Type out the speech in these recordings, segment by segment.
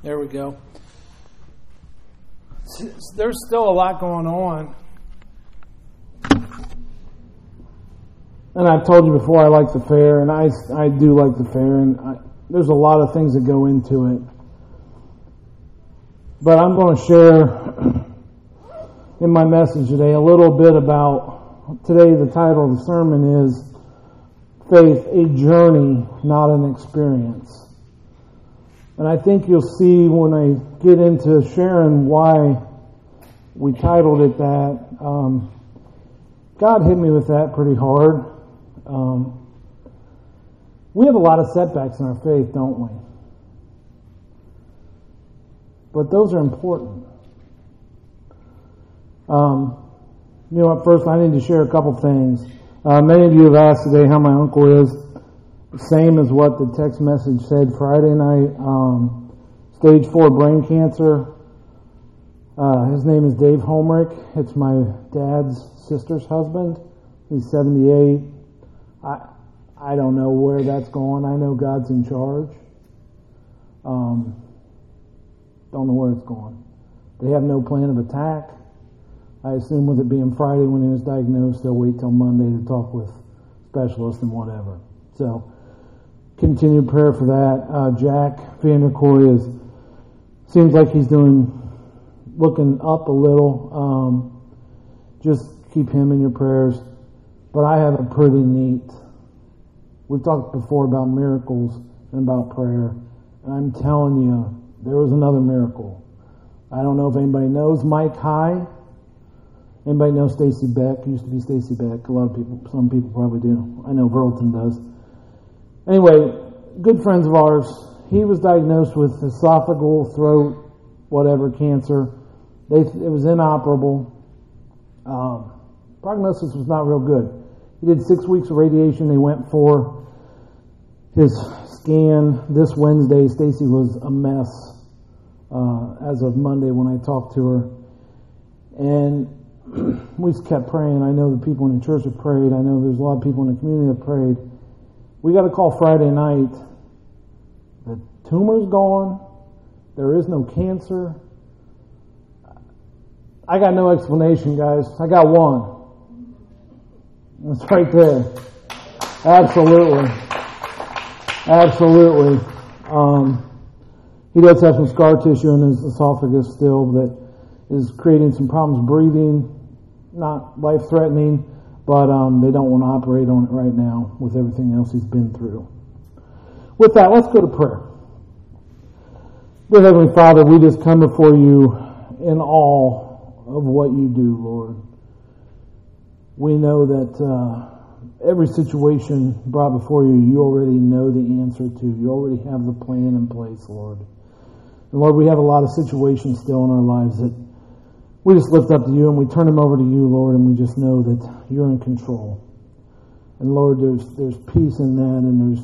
There we go. There's still a lot going on. And I've told you before I like the fair, and I do like the fair, and there's a lot of things that go into it. But I'm going to share in my message today a little bit about, today the title of the sermon is Faith, a Journey, Not an Experience. And I think you'll see when I get into sharing why we titled it that. God hit me with that pretty hard. We have a lot of setbacks in our faith, don't we? But those are important. At first I need to share a couple things. Many of you have asked today how my uncle is. Same as what the text message said Friday night. Stage 4 brain cancer. His name is Dave Holmrich. It's my dad's sister's husband. He's 78. I don't know where that's going. I know God's in charge. Don't know where it's going. They have no plan of attack. I assume with it being Friday when he was diagnosed, they'll wait till Monday to talk with specialists and whatever. So, continued prayer for that. Jack Vanderkoy seems like he's looking up a little. Just keep him in your prayers. But I have a pretty neat. We've talked before about miracles and about prayer. And I'm telling you, there was another miracle. I don't know if anybody knows Mike High. Anybody know Stacy Beck? Used to be Stacy Beck. A lot of people, some people probably do. I know Burleton does. Anyway, good friends of ours. He was diagnosed with esophageal, throat, whatever, cancer. It was inoperable. Prognosis was not real good. He did 6 weeks of radiation. They went for his scan this Wednesday. Stacy was a mess as of Monday when I talked to her. And we just kept praying. I know the people in the church have prayed. I know there's a lot of people in the community that have prayed. We got a call Friday night. The tumor's gone. There is no cancer. I got no explanation, guys. I got one. It's right there. Absolutely. Absolutely. He does have some scar tissue in his esophagus still that is creating some problems breathing. Not life-threatening, but they don't want to operate on it right now with everything else he's been through. With that, let's go to prayer. Dear Heavenly Father, we just come before you in awe of what you do, Lord. We know that every situation brought before you, you already know the answer to. You already have the plan in place, Lord. And Lord, we have a lot of situations still in our lives that we just lift up to you and we turn them over to you, Lord, and we just know that you're in control. And Lord, there's peace in that, and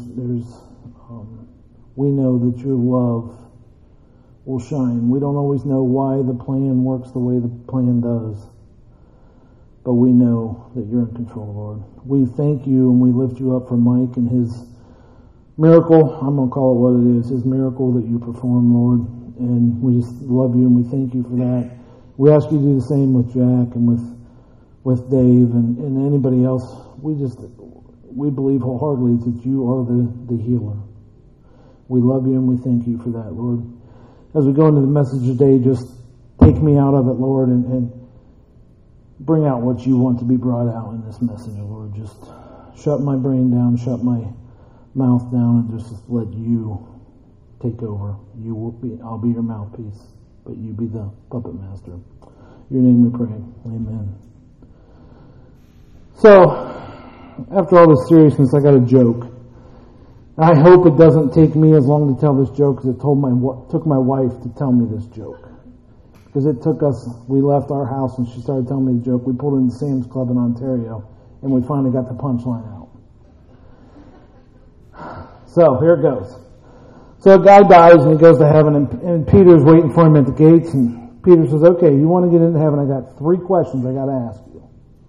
we know that your love will shine. We don't always know why the plan works the way the plan does, but we know that you're in control, Lord. We thank you and we lift you up for Mike and his miracle. I'm going to call it what it is, his miracle that you perform, Lord. And we just love you and we thank you for that. We ask you to do the same with Jack and with Dave and anybody else. We believe wholeheartedly that you are the healer. We love you and we thank you for that, Lord. As we go into the message today, just take me out of it, Lord, and bring out what you want to be brought out in this message, Lord. Just shut my brain down, shut my mouth down, and just let you take over. I'll be your mouthpiece, but you be the puppet master. In your name we pray. Amen. So, after all this seriousness, I got a joke. I hope it doesn't take me as long to tell this joke as it took my wife to tell me this joke. Because we left our house and she started telling me the joke. We pulled into Sam's Club in Ontario and we finally got the punchline out. So, here it goes. So a guy dies and he goes to heaven and Peter's waiting for him at the gates and Peter says, okay, you want to get into heaven? I got 3 questions I got to ask you.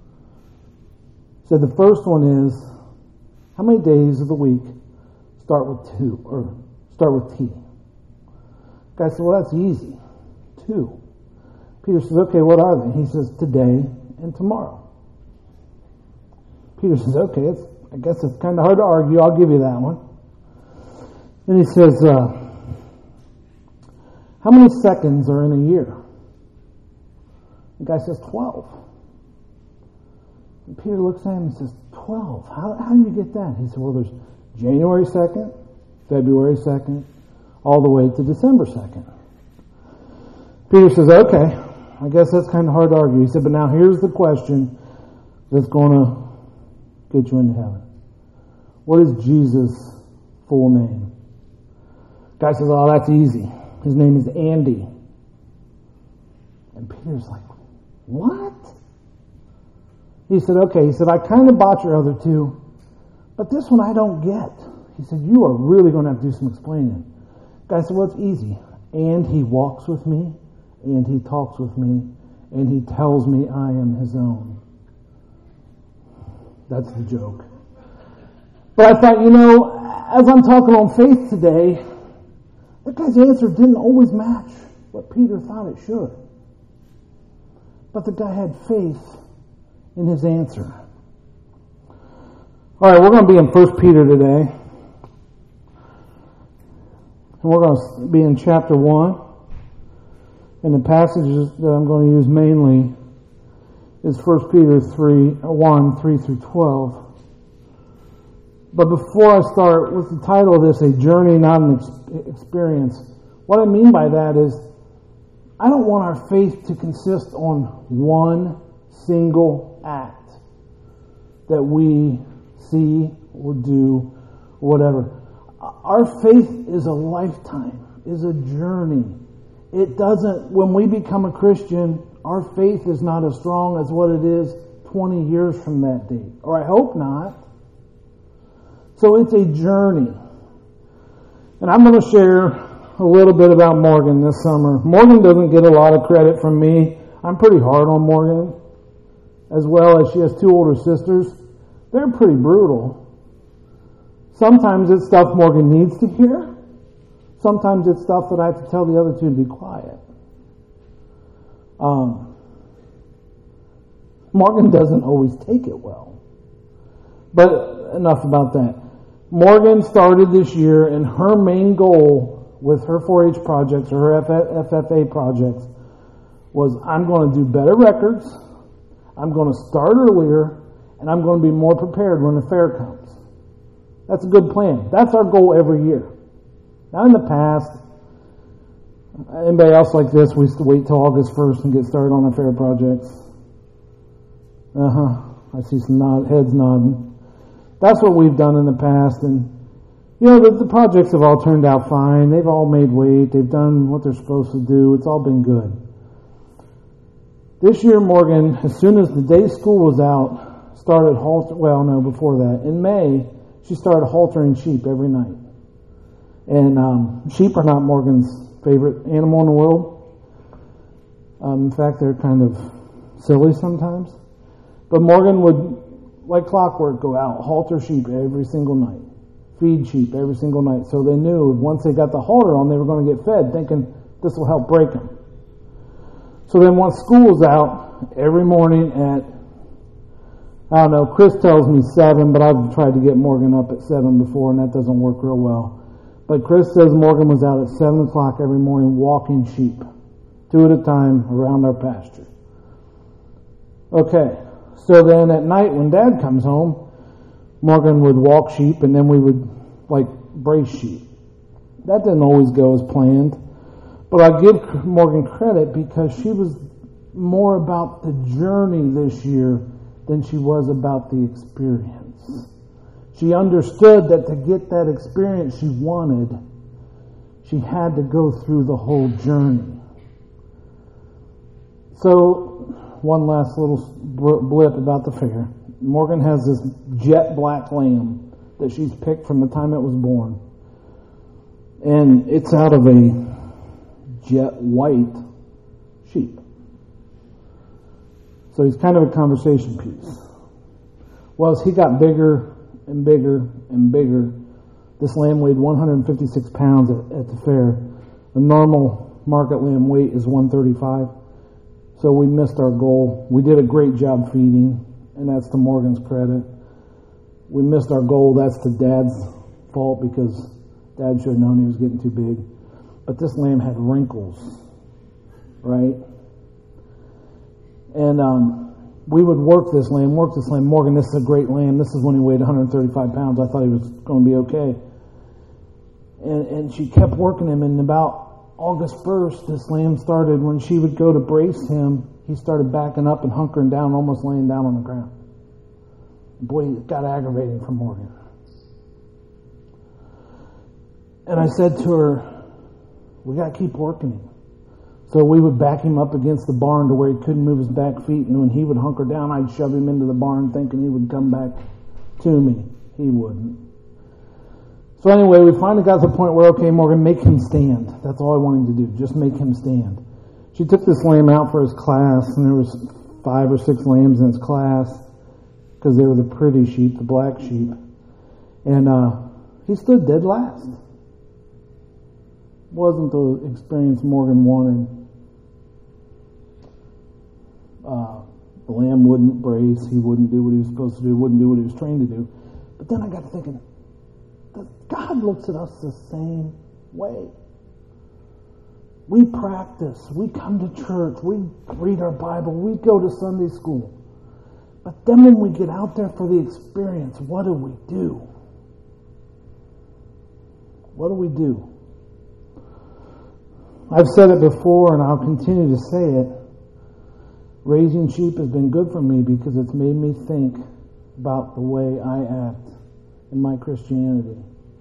So the first one is, how many days of the week start with T? Guy said, well, that's easy. 2. Peter says, okay, what are they? He says, today and tomorrow. Peter says, okay, I guess it's kind of hard to argue. I'll give you that one. Then he says, how many seconds are in a year? The guy says, 12. And Peter looks at him and says, 12? How do you get that? He said, well, there's January 2nd, February 2nd, all the way to December 2nd. Peter says, okay, I guess that's kind of hard to argue. He said, but now here's the question that's going to get you into heaven. What is Jesus' full name? Guy says, oh, that's easy. His name is Andy. And Peter's like, what? He said, okay. He said, I kind of bought your other 2, but this one I don't get. He said, you are really going to have to do some explaining. Guy said, well, it's easy. And he walks with me, and he talks with me, and he tells me I am his own. That's the joke. But I thought, as I'm talking on faith today, that guy's answer didn't always match what Peter thought it should. But the guy had faith in his answer. All right, we're going to be in 1 Peter today. And we're going to be in chapter 1. And the passages that I'm going to use mainly is 1 Peter 1, 3 through 12. But before I start with the title of this, A Journey, Not an Experience, what I mean by that is I don't want our faith to consist on one single act that we see or do or whatever. Our faith is a lifetime, is a journey. It doesn't, when we become a Christian, our faith is not as strong as what it is 20 years from that date. Or I hope not. So it's a journey. And I'm going to share a little bit about Morgan this summer. Morgan doesn't get a lot of credit from me. I'm pretty hard on Morgan, as well as she has 2 older sisters. They're pretty brutal. Sometimes it's stuff Morgan needs to hear. Sometimes it's stuff that I have to tell the other 2 to be quiet. Morgan doesn't always take it well. But enough about that. Morgan started this year, and her main goal with her 4-H projects or her FFA projects was, I'm going to do better records, I'm going to start earlier, and I'm going to be more prepared when the fair comes. That's a good plan. That's our goal every year. Now in the past, anybody else like this, we used to wait till August 1st and get started on our fair projects. I see some heads nodding. That's what we've done in the past, and the projects have all turned out fine. They've all made weight. They've done what they're supposed to do. It's all been good. This year, Morgan, as soon as the day school was out, started before that. In May, she started haltering sheep every night. And sheep are not Morgan's favorite animal in the world. In fact, they're kind of silly sometimes. But Morgan would, like clockwork, go out, halter sheep every single night, feed sheep every single night. So they knew once they got the halter on, they were going to get fed, thinking this will help break them. So then once school was out, every morning at, Chris tells me 7, but I've tried to get Morgan up at 7 before, and that doesn't work real well. But Chris says Morgan was out at 7 o'clock every morning walking sheep, 2 at a time around our pasture. Okay, so then at night when Dad comes home, Morgan would walk sheep, and then we would brace sheep. That didn't always go as planned, but I give Morgan credit because she was more about the journey this year than she was about the experience. She understood that to get that experience she wanted, she had to go through the whole journey. So, one last little blip about the fair. Morgan has this jet black lamb that she's picked from the time it was born. And it's out of a jet white sheep. So he's kind of a conversation piece. Well, as he got bigger and bigger and bigger, this lamb weighed 156 pounds at the fair. The normal market lamb weight is 135. So we missed our goal. We did a great job feeding, and that's to Morgan's credit. We missed our goal. That's to Dad's fault because Dad should have known he was getting too big. But this lamb had wrinkles, right? And we would work this lamb. Morgan, this is a great lamb. This is when he weighed 135 pounds. I thought he was going to be okay. And she kept working him, and about August 1st, this lamb started, when she would go to brace him, he started backing up and hunkering down, almost laying down on the ground. Boy, it got aggravating for Morgan. And I said to her, we got to keep working him. So we would back him up against the barn to where he couldn't move his back feet, and when he would hunker down, I'd shove him into the barn thinking he would come back to me. He wouldn't. So anyway, we finally got to the point where, okay, Morgan, make him stand. That's all I want him to do, just make him stand. She took this lamb out for his class, and there was 5 or 6 lambs in his class, because they were the pretty sheep, the black sheep. And he stood dead last. Wasn't the experience Morgan wanted. The lamb wouldn't brace, he wouldn't do what he was supposed to do, wouldn't do what he was trained to do. But then I got to thinking, God looks at us the same way. We practice, we come to church, we read our Bible, we go to Sunday school. But then when we get out there for the experience, what do we do? What do we do? I've said it before and I'll continue to say it. Raising sheep has been good for me because it's made me think about the way I act in my Christianity.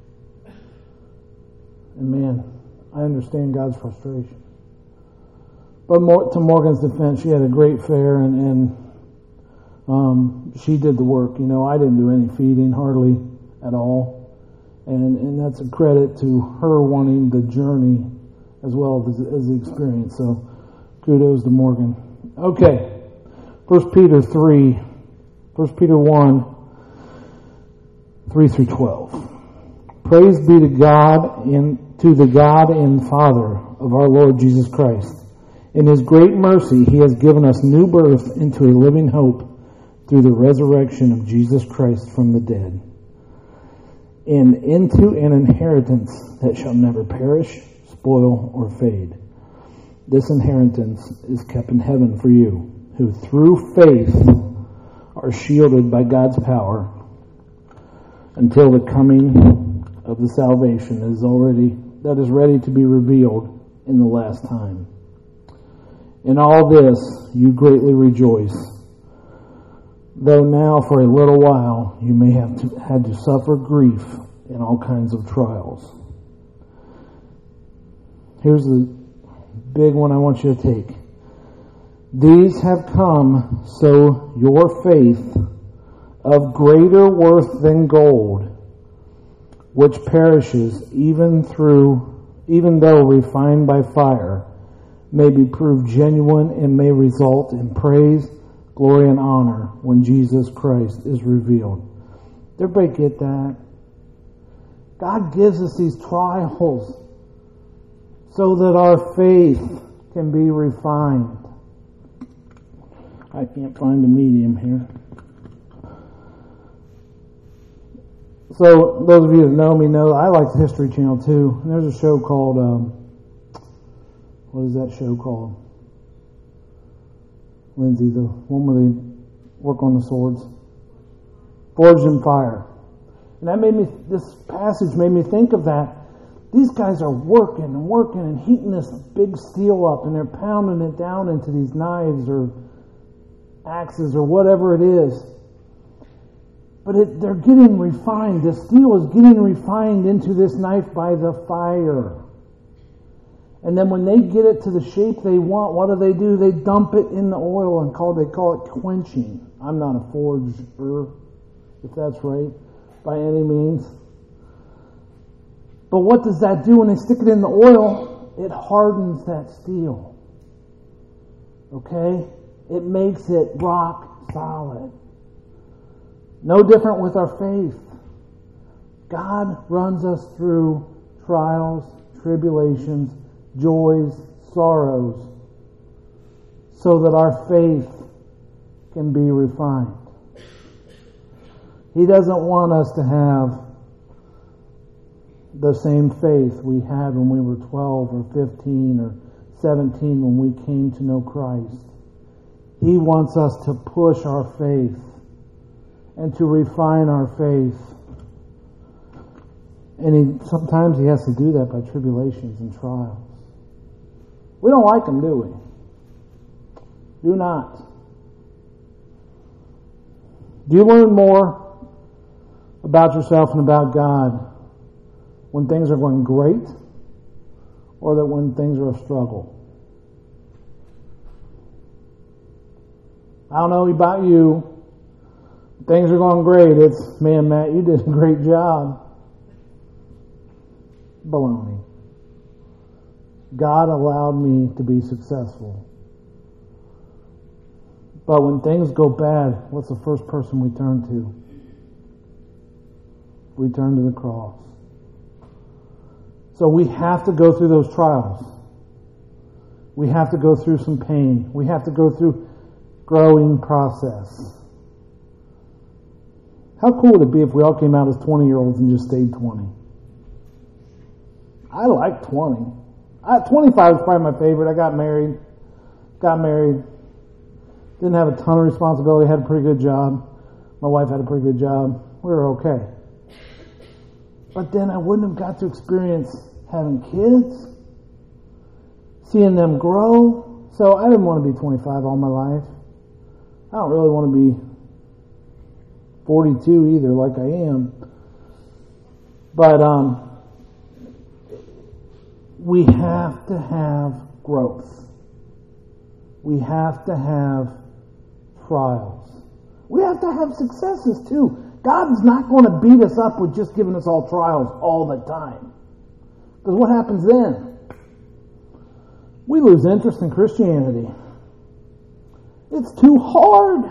And man, I understand God's frustration. But to Morgan's defense, she had a great fair and she did the work. You know, I didn't do any feeding, hardly at all. And that's a credit to her wanting the journey as well as the experience. So kudos to Morgan. Okay, 1 Peter 1 3 through 12. Praise be to God to the God and Father of our Lord Jesus Christ. In His great mercy, He has given us new birth into a living hope through the resurrection of Jesus Christ from the dead, and into an inheritance that shall never perish, spoil, or fade. This inheritance is kept in heaven for you, who through faith are shielded by God's power until the coming of the salvation that is ready to be revealed in the last time. In all this you greatly rejoice, though now for a little while you may have had to suffer grief in all kinds of trials. Here's the big one I want you to take. These have come so your faith, of greater worth than gold, which perishes even though refined by fire, may be proved genuine and may result in praise, glory, and honor when Jesus Christ is revealed. Everybody get that? God gives us these trials so that our faith can be refined. I can't find a medium here. So those of you that know me know I like the History Channel too. And there's a show called, what is that show called? Lindsay, the one where they work on the swords. Forged in Fire. And that this passage made me think of that. These guys are working and heating this big steel up, and they're pounding it down into these knives or axes or whatever it is. But they're getting refined. The steel is getting refined into this knife by the fire. And then when they get it to the shape they want, what do? They dump it in the oil and they call it quenching. I'm not a forger, if that's right, by any means. But what does that do when they stick it in the oil? It hardens that steel. Okay? It makes it rock solid. No different with our faith. God runs us through trials, tribulations, joys, sorrows, so that our faith can be refined. He doesn't want us to have the same faith we had when we were 12 or 15 or 17 when we came to know Christ. He wants us to push our faith and to refine our faith. And sometimes He has to do that by tribulations and trials. We don't like them, do we? Do not. Do you learn more about yourself and about God when things are going great, or that when things are a struggle? I don't know about you. Things are going great. It's, man, Matt, you did a great job. Baloney. God allowed me to be successful. But when things go bad, what's the first person we turn to? We turn to the cross. So we have to go through those trials. We have to go through some pain. We have to go through growing process. How cool would it be if we all came out as 20-year-olds and just stayed 20? I like 20. 25 was probably my favorite. I got married. Didn't have a ton of responsibility. Had a pretty good job. My wife had a pretty good job. We were okay. But then I wouldn't have got to experience having kids, seeing them grow. So I didn't want to be 25 all my life. I don't really want to be 42 either, like I am. But we have to have growth. We have to have trials. We have to have successes too. God's not going to beat us up with just giving us all trials all the time. Because what happens then? We lose interest in Christianity. It's too hard.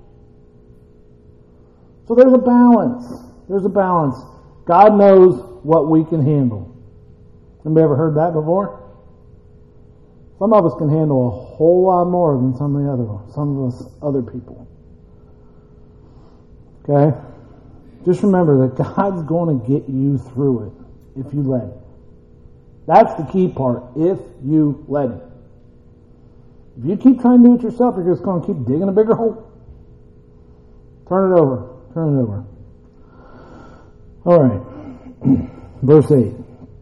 So there's a balance. There's a balance. God knows what we can handle. Anybody ever heard that before? Some of us can handle a whole lot more than some of us other people. Okay? Just remember that God's going to get you through it if you let Him. That's the key part, if you let Him. If you keep trying to do it yourself, you're just going to keep digging a bigger hole. Turn it over. All right. Verse 8.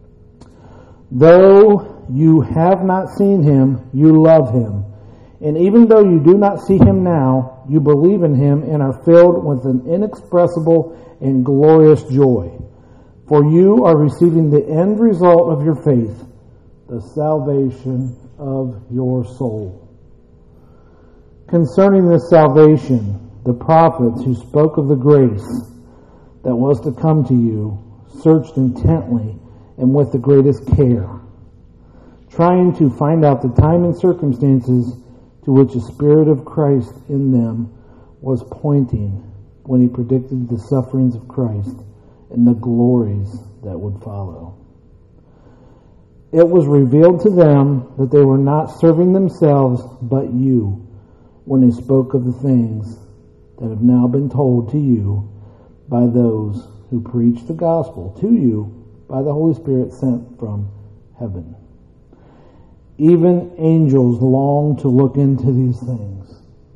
Though you have not seen Him, you love Him. And even though you do not see Him now, you believe in Him and are filled with an inexpressible and glorious joy. For you are receiving the end result of your faith, the salvation of your soul. Concerning this salvation, the prophets who spoke of the grace that was to come to you searched intently and with the greatest care, trying to find out the time and circumstances to which the Spirit of Christ in them was pointing when He predicted the sufferings of Christ and the glories that would follow. It was revealed to them that they were not serving themselves but you when He spoke of the things that have now been told to you by those who preach the gospel to you by the Holy Spirit sent from heaven. Even angels long to look into these things.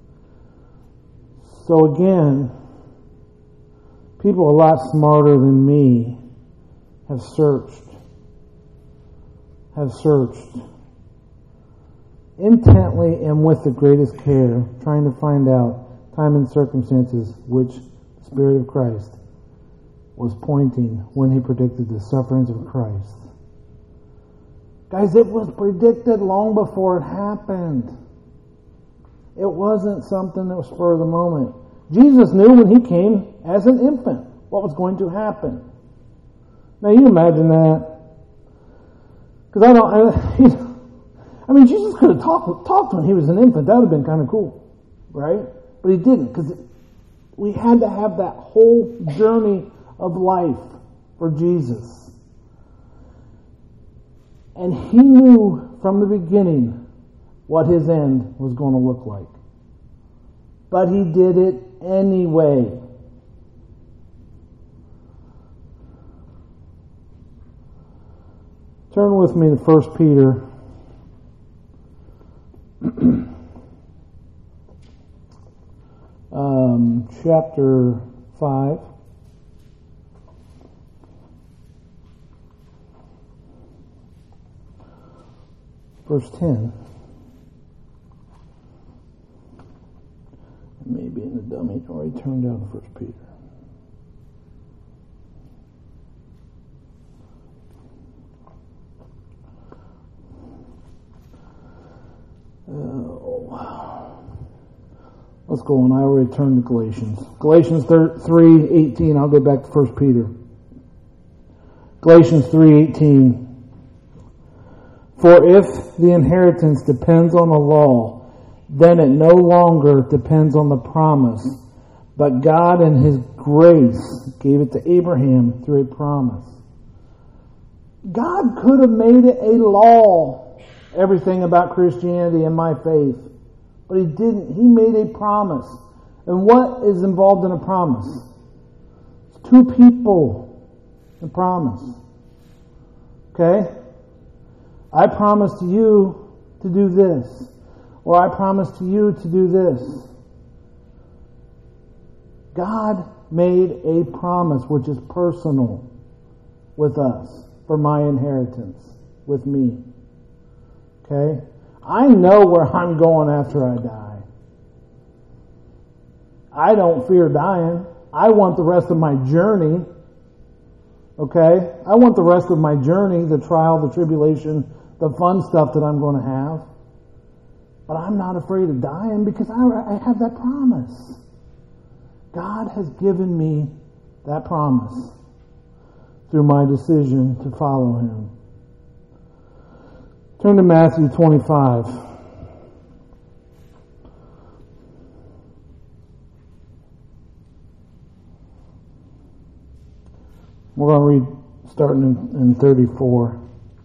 So again, people a lot smarter than me have searched intently and with the greatest care, trying to find out time and circumstances which the Spirit of Christ was pointing when He predicted the sufferings of Christ. Guys, it was predicted long before it happened. It wasn't something that was spur of the moment. Jesus knew when He came as an infant what was going to happen. Now you imagine that. Because Jesus could have talked when He was an infant. That would have been kind of cool, right? But He didn't, because we had to have that whole journey of life for Jesus. And he knew from the beginning what his end was going to look like. But he did it anyway. Turn with me to 1 Peter. Chapter 5. Verse 10. Maybe in the dummy, or he turned down to 1 Peter. Let's go on. I already turned to Galatians. Galatians 3:18. I'll go back to 1 Peter. Galatians 3:18. For if the inheritance depends on the law, then it no longer depends on the promise, but God in His grace gave it to Abraham through a promise. God could have made it a law, everything about Christianity and my faith, but He didn't. He made a promise. And what is involved in a promise? It's two people in promise. Okay? I promise to you to do this. Or I promise to you to do this. God made a promise which is personal with us for my inheritance with me. Okay? I know where I'm going after I die. I don't fear dying. I want the rest of my journey. Okay? I want the rest of my journey, the trial, the tribulation, the fun stuff that I'm going to have. But I'm not afraid of dying because I have that promise. God has given me that promise through my decision to follow Him. Turn to Matthew 25. We're going to read starting in 34.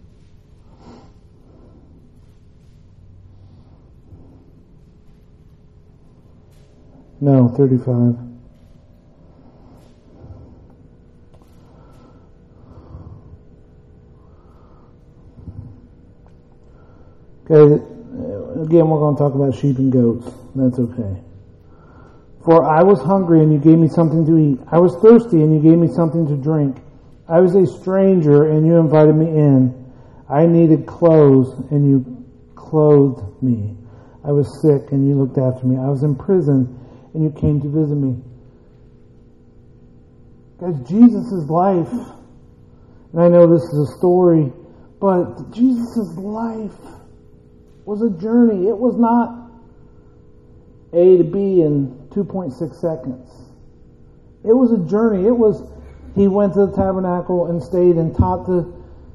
No, 35. Okay, again, we're going to talk about sheep and goats. That's okay. For I was hungry and you gave me something to eat. I was thirsty and you gave me something to drink. I was a stranger and you invited me in. I needed clothes and you clothed me. I was sick and you looked after me. I was in prison and you came to visit me. Guys, Jesus' life, and I know this is a story, but Jesus' life was a journey. It was not A to B in 2.6 seconds. It was a journey. He went to the tabernacle and stayed and taught the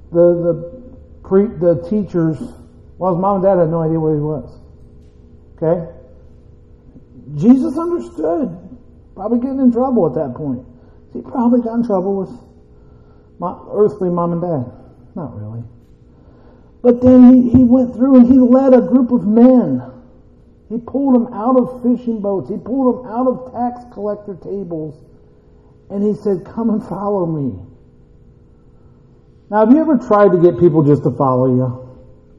teachers. Well, his mom and dad had no idea where he was. Okay? Jesus understood. Probably getting in trouble at that point. He probably got in trouble with earthly mom and dad. Not really. But then he went through and he led a group of men. He pulled them out of fishing boats. He pulled them out of tax collector tables. And he said, come and follow me. Now, have you ever tried to get people just to follow you?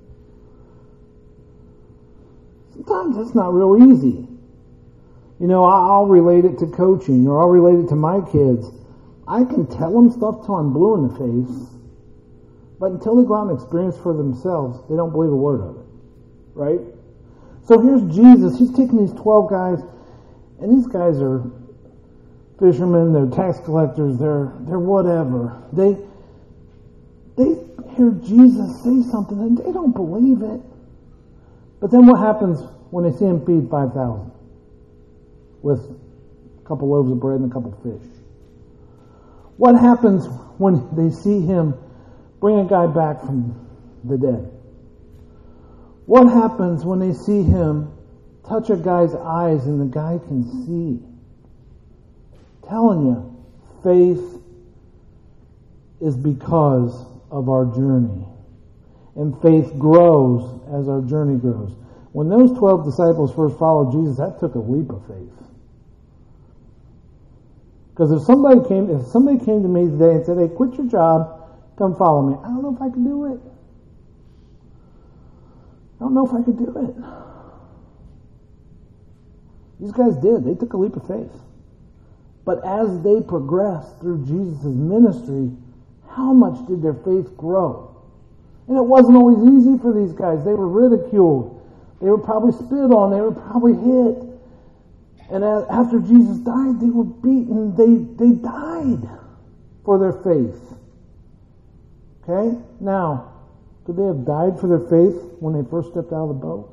Sometimes it's not real easy. You know, I'll relate it to coaching, or I'll relate it to my kids. I can tell them stuff till I'm blue in the face, but until they go out and experience for themselves, they don't believe a word of it. Right? So here's Jesus. He's taking these 12 guys, and these guys are fishermen, they're tax collectors, they're whatever. They hear Jesus say something, and they don't believe it. But then what happens when they see him feed 5,000? With a couple loaves of bread and a couple fish. What happens when they see him bring a guy back from the dead? What happens when they see him touch a guy's eyes and the guy can see? I'm telling you, faith is because of our journey. And faith grows as our journey grows. When those 12 disciples first followed Jesus, that took a leap of faith. Because if somebody came to me today and said, "Hey, quit your job, come follow me," I don't know if I could do it. I don't know if I could do it. These guys did. They took a leap of faith. But as they progressed through Jesus' ministry, how much did their faith grow? And it wasn't always easy for these guys. They were ridiculed. They were probably spit on. They were probably hit. And after Jesus died, they were beaten. They died for their faith. Okay? Now, could they have died for their faith when they first stepped out of the boat?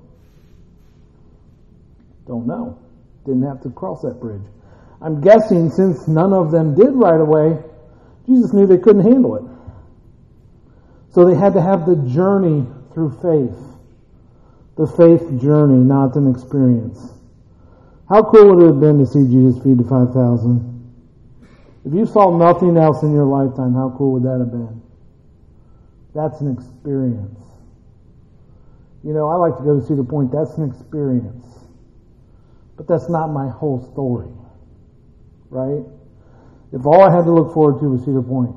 Don't know. Didn't have to cross that bridge. I'm guessing since none of them did right away, Jesus knew they couldn't handle it. So they had to have the journey through faith. The faith journey, not an experience. How cool would it have been to see Jesus feed the 5,000? If you saw nothing else in your lifetime, how cool would that have been? That's an experience. You know, I like to go to Cedar Point. That's an experience. But that's not my whole story. Right? If all I had to look forward to was Cedar Point,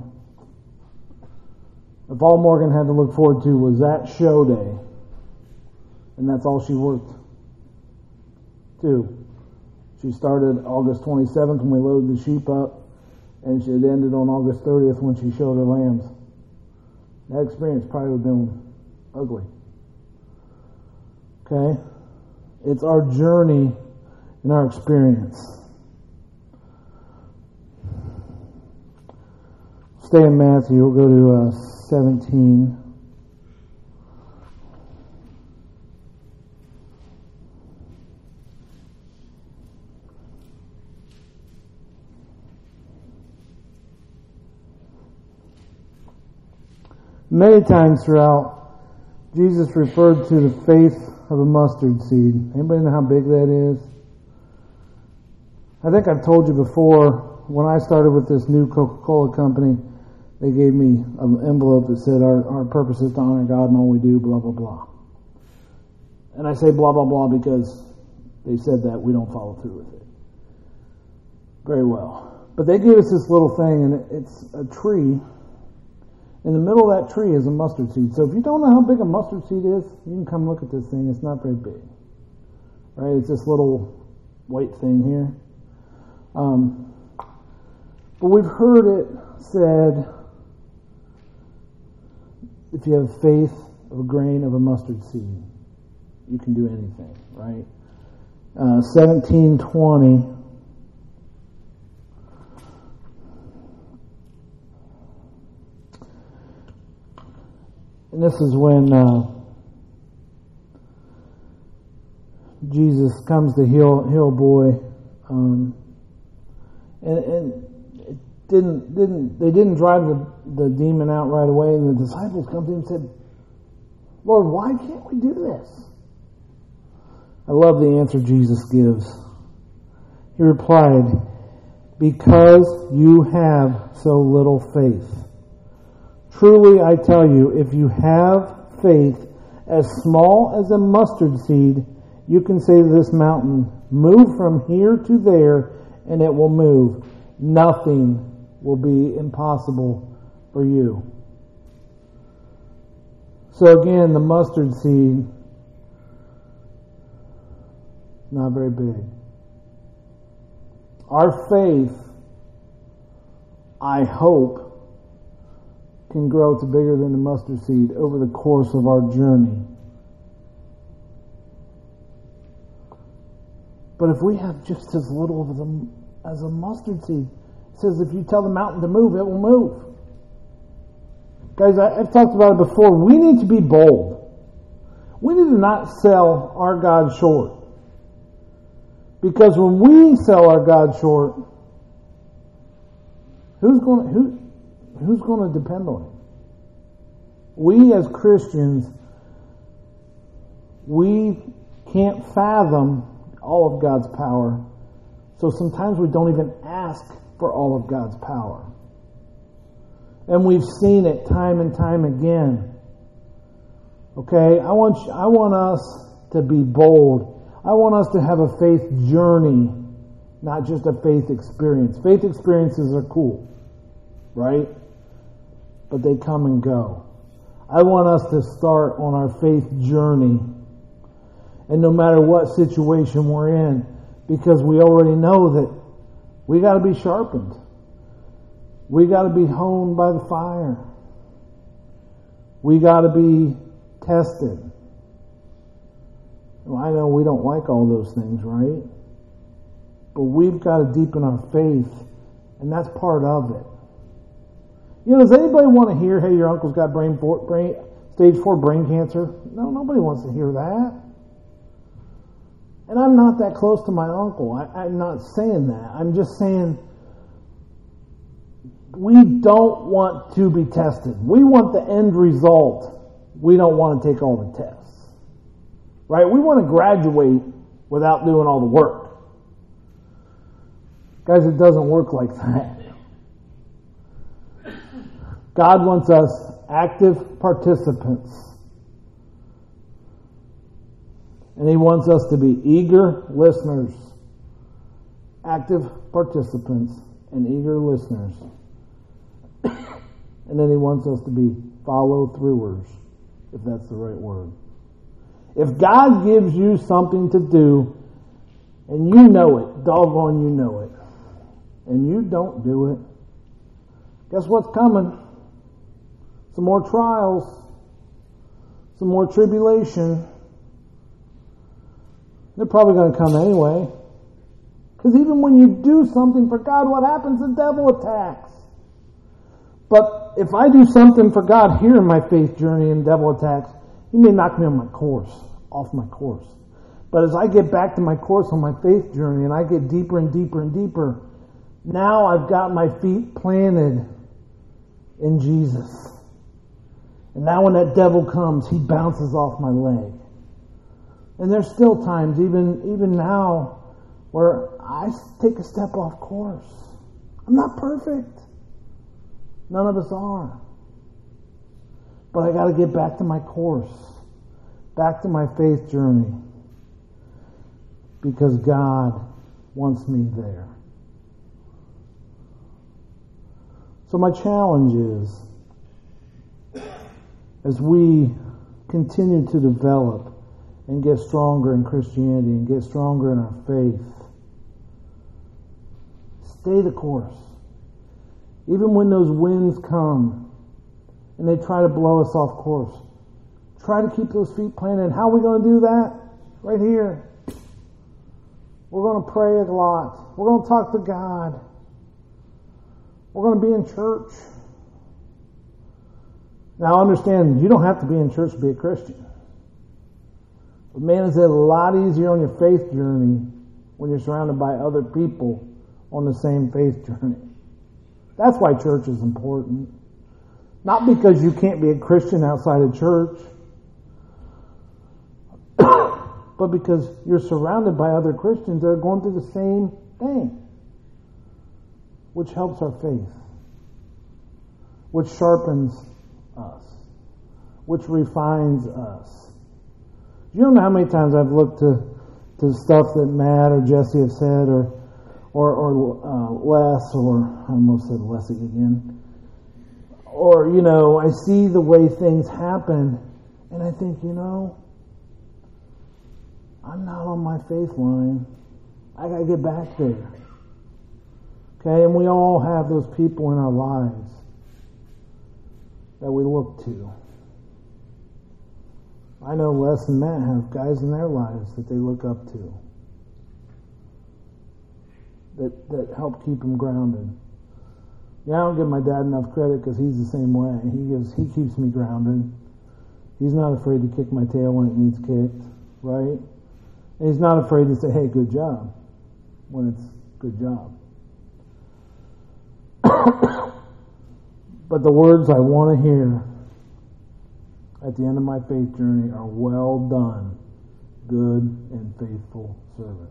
if all Morgan had to look forward to was that show day, and that's all she worked to. She started August 27th when we loaded the sheep up, and she had ended on August 30th when she showed her lambs. That experience probably would have been ugly. Okay? It's our journey and our experience. Stay in Matthew. We'll go to 17. Many times throughout, Jesus referred to the faith of a mustard seed. Anybody know how big that is? I think I've told you before, when I started with this new Coca-Cola company, they gave me an envelope that said, our purpose is to honor God in all we do, blah, blah, blah. And I say blah, blah, blah because they said that we don't follow through with it. Very well. But they gave us this little thing, and it's a tree. In the middle of that tree is a mustard seed. So if you don't know how big a mustard seed is, you can come look at this thing. It's not very big. Right? It's this little white thing here. But we've heard it said, if you have faith of a grain of a mustard seed, you can do anything, right? 17:20. And this is when Jesus comes to heal boy, and they didn't drive the demon out right away. And the disciples come to him and said, "Lord, why can't we do this?" I love the answer Jesus gives. He replied, "Because you have so little faith. Truly, I tell you, if you have faith as small as a mustard seed, you can say to this mountain, 'Move from here to there,' and it will move. Nothing will be impossible for you." So again, the mustard seed, not very big. Our faith, I hope, can grow to bigger than the mustard seed over the course of our journey. But if we have just as little of them as a mustard seed, it says if you tell the mountain to move, it will move. Guys, I've talked about it before. We need to be bold. We need to not sell our God short. Because when we sell our God short, who's going to depend on it? We as Christians, we can't fathom all of God's power. So sometimes we don't even ask for all of God's power. And we've seen it time and time again. Okay? I want us to be bold. I want us to have a faith journey, not just a faith experience. Faith experiences are cool, right? But they come and go. I want us to start on our faith journey. And no matter what situation we're in, because we already know that we got to be sharpened. We got to be honed by the fire. We got to be tested. Well, I know we don't like all those things, right? But we've got to deepen our faith, and that's part of it. You know, does anybody want to hear, hey, your uncle's got stage 4 brain cancer? No, nobody wants to hear that. And I'm not that close to my uncle. I'm not saying that. I'm just saying we don't want to be tested. We want the end result. We don't want to take all the tests. Right? We want to graduate without doing all the work. Guys, it doesn't work like that. God wants us active participants. And He wants us to be eager listeners. Active participants and eager listeners. And then He wants us to be follow-throughers, if that's the right word. If God gives you something to do, and you know it, doggone you know it, and you don't do it, guess what's coming? Some more trials, some more tribulation. They're probably going to come anyway. Because even when you do something for God, what happens? The devil attacks. But if I do something for God here in my faith journey and devil attacks, he may knock me on my course, off my course. But as I get back to my course on my faith journey and I get deeper and deeper and deeper, now I've got my feet planted in Jesus. And now when that devil comes, he bounces off my leg. And there's still times, even now, where I take a step off course. I'm not perfect. None of us are. But I got to get back to my course, back to my faith journey, because God wants me there. So my challenge is, as we continue to develop and get stronger in Christianity and get stronger in our faith, stay the course. Even when those winds come and they try to blow us off course, try to keep those feet planted. How are we going to do that? Right here. We're going to pray a lot. We're going to talk to God. We're going to be in church. Now understand, you don't have to be in church to be a Christian. But man, it's a lot easier on your faith journey when you're surrounded by other people on the same faith journey. That's why church is important. Not because you can't be a Christian outside of church, but because you're surrounded by other Christians that are going through the same thing, which helps our faith, which sharpens us, which refines us. You don't know how many times I've looked to stuff that Matt or Jesse have said, or Les, or I almost said Leslie again. Or, I see the way things happen, and I think, I'm not on my faith line. I got to get back there. Okay, and we all have those people in our lives that we look to. I know Les and Matt have guys in their lives that they look up to, that help keep them grounded. Yeah, I don't give my dad enough credit because he's the same way. He keeps me grounded. He's not afraid to kick my tail when it needs kicked, right? And he's not afraid to say, hey, good job, when it's good job. But the words I want to hear at the end of my faith journey are, well done, good and faithful servant.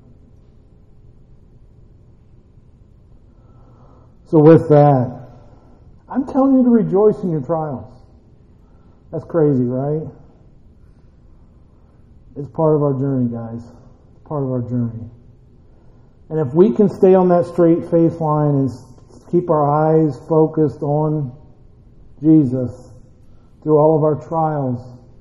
So with that, I'm telling you to rejoice in your trials. That's crazy, right? It's part of our journey, guys. It's part of our journey. And if we can stay on that straight faith line and keep our eyes focused on Jesus through all of our trials,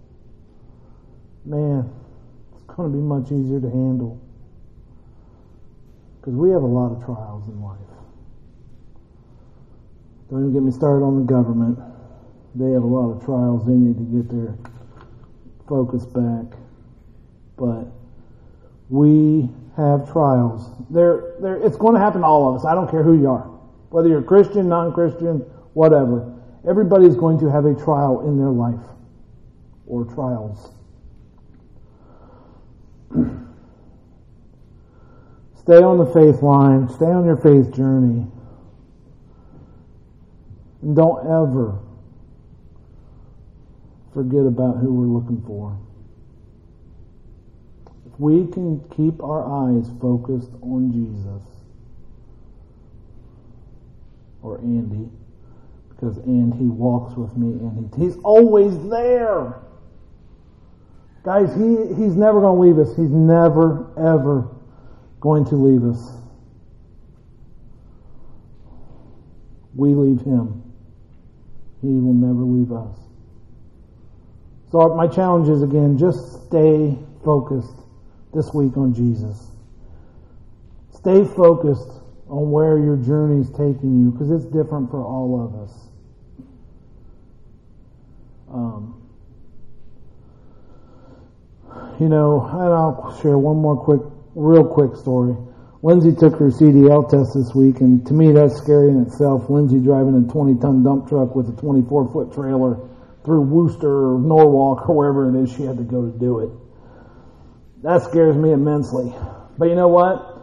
man, it's going to be much easier to handle. Because we have a lot of trials in life. Don't even get me started on the government. They have a lot of trials. They need to get their focus back. But we have trials. It's going to happen to all of us. I don't care who you are. Whether you're Christian, non-Christian, whatever. Everybody's going to have a trial in their life. Or trials. Stay on the faith line. Stay on your faith journey. And don't ever forget about who we're looking for. If we can keep our eyes focused on Jesus, or Andy, because he walks with me and he's always there. Guys, he's never going to leave us. He's never, ever going to leave us. We leave him. He will never leave us. So my challenge is, again, just stay focused this week on Jesus. Stay focused on where your journey is taking you, because it's different for all of us. And I'll share one more real quick story. Lindsay took her CDL test this week, and to me that's scary in itself. Lindsay driving a 20-ton dump truck with a 24-foot trailer through Worcester or Norwalk or wherever it is she had to go to do it. That scares me immensely. But you know what?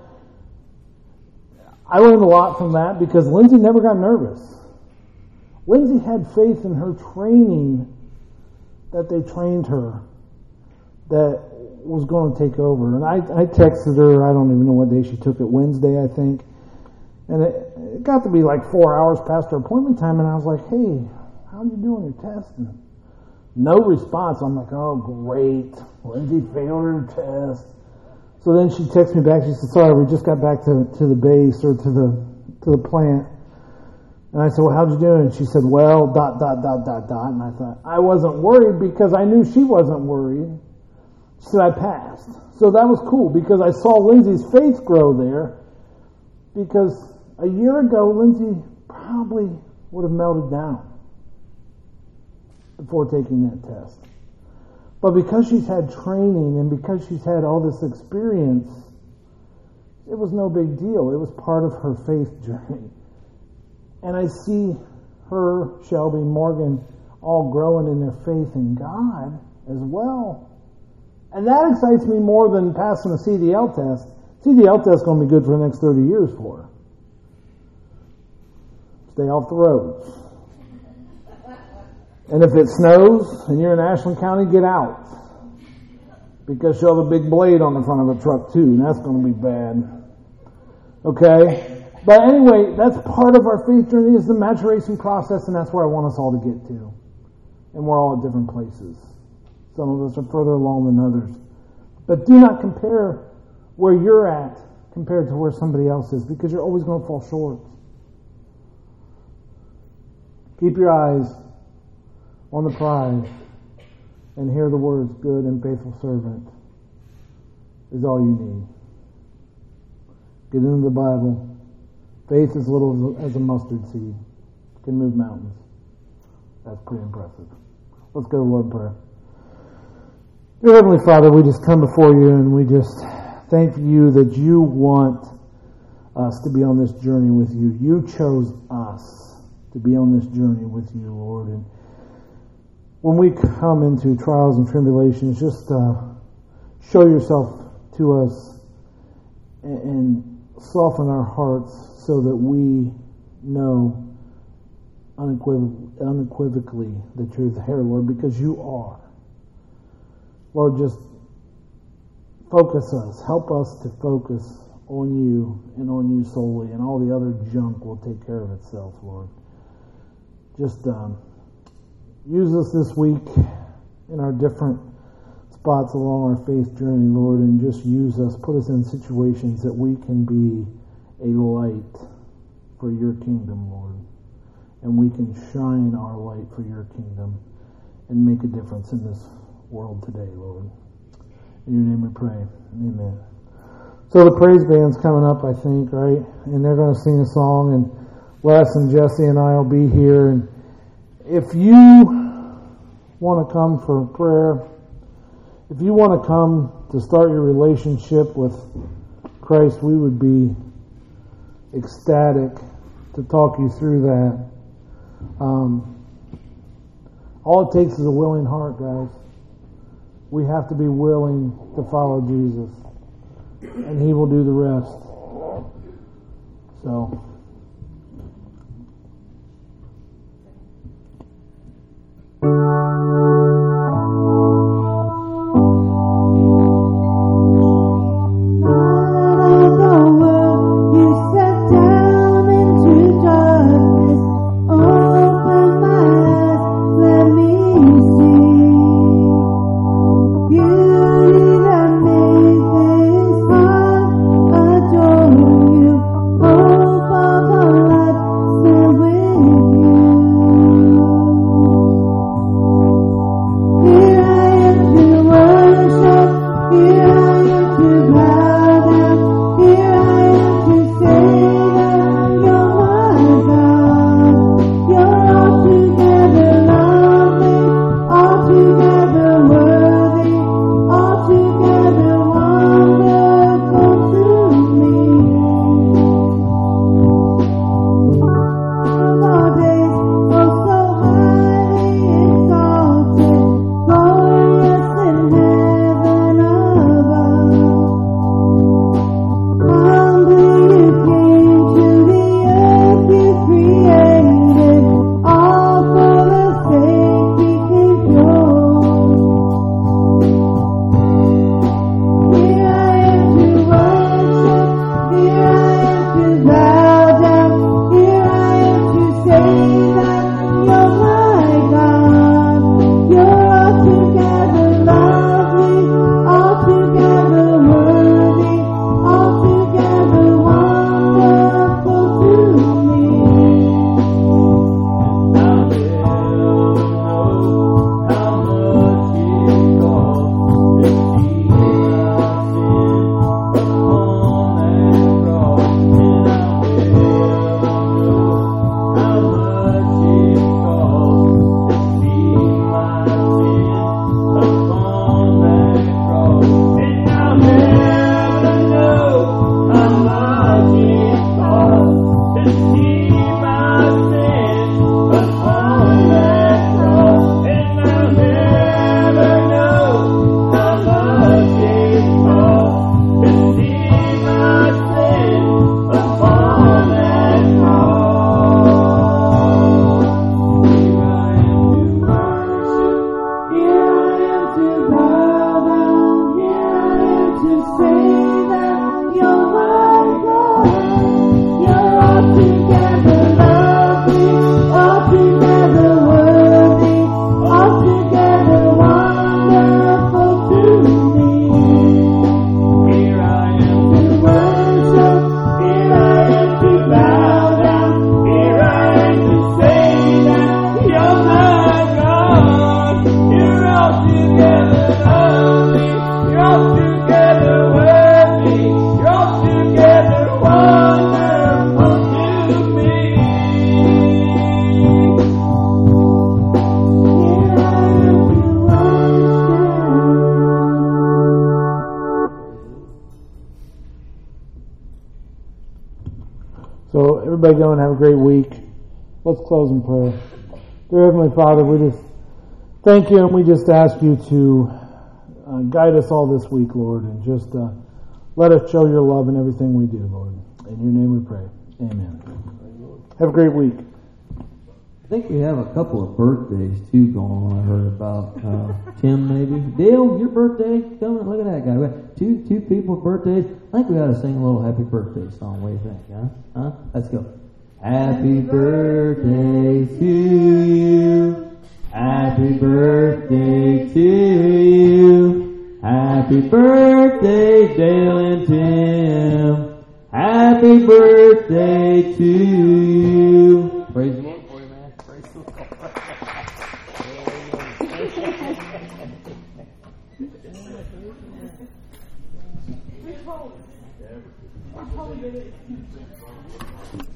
I learned a lot from that because Lindsay never got nervous. Lindsay had faith in her training that they trained her that was going to take over. And I texted her, I don't even know what day she took it, Wednesday, I think. And it got to be like 4 hours past her appointment time, and I was like, hey, how you doing your test? And no response. I'm like, oh, great. Lindsay failed her test. So then she texted me back. She said, sorry, we just got back to the base or to the plant. And I said, well, how'd you do? And she said, well, ... And I thought, I wasn't worried because I knew she wasn't worried. She said, I passed. So that was cool because I saw Lindsay's faith grow there. Because a year ago, Lindsay probably would have melted down before taking that test. But because she's had training and because she's had all this experience, it was no big deal. It was part of her faith journey. And I see her, Shelby, Morgan, all growing in their faith in God as well. And that excites me more than passing a CDL test. CDL test is going to be good for the next 30 years for her. Stay off the roads. And if it snows and you're in Ashland County, get out. Because she'll have a big blade on the front of a truck too, and that's going to be bad. Okay? But anyway, that's part of our faith journey is the maturation process, and that's where I want us all to get to. And we're all at different places. Some of us are further along than others. But do not compare where you're at compared to where somebody else is, because you're always going to fall short. Keep your eyes on the prize and hear the words, good and faithful servant, is all you need. Get into the Bible. Faith as little as a mustard seed can move mountains. That's pretty impressive. Let's go to the Lord in prayer. Dear Heavenly Father, we just come before you and we just thank you that you want us to be on this journey with you. You chose us to be on this journey with you, Lord. And when we come into trials and tribulations, just show yourself to us and soften our hearts so that we know unequivocally that you're there, Lord, because you are. Lord, just focus us. Help us to focus on you and on you solely, and all the other junk will take care of itself, Lord. Just use us this week in our different spots along our faith journey, Lord, and just use us, put us in situations that we can be a light for your kingdom, Lord. And we can shine our light for your kingdom and make a difference in this world today, Lord. In your name we pray. Amen. So the praise band's coming up, I think, right? And they're going to sing a song, and Les and Jesse and I will be here. And if you want to come for prayer, if you want to come to start your relationship with Christ, we would be ecstatic to talk you through that. All it takes is a willing heart, guys. We have to be willing to follow Jesus, and He will do the rest. So. So everybody go and have a great week. Let's close in prayer. Dear Heavenly Father, we just thank you, and we just ask you to guide us all this week, Lord, and just let us show your love in everything we do, Lord. In your name we pray. Amen. Have a great week. I think we have a couple of birthdays, too, going on. I heard about Tim, maybe. Dale, your birthday coming? Look at that guy. We got two people's birthdays. I think we ought to sing a little happy birthday song. What do you think, huh? Let's go. Happy birthday to you. Happy birthday to you. Happy birthday, Dale and Tim. Happy birthday to you. Praise the Lord for you, man. Praise the Lord. Which hole? Which hole did it?